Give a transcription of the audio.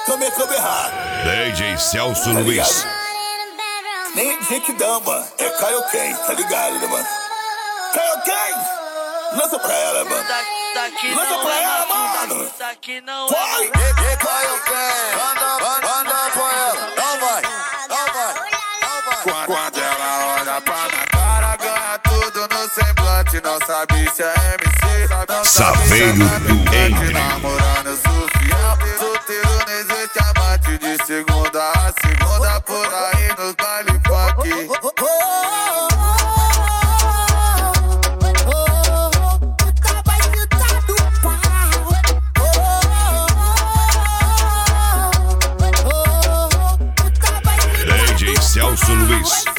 DJ Celso Luiz. Nem dizer que dama, é Kaioken, tá ligado, né, mano? Kaioken! Lança pra ela, mano. Lança pra ela, mano! Vai! Kaioken, manda pra ela. Não vai. Quando ela olha pra minha cara, ganha tudo no semblante. Não sabe se é MC, Saveiro do Entre. Namorando, eu sou fiel. Solteiro, não existe amante. De segunda a segunda, por aí nos baile funk. DJ Celso Luiz.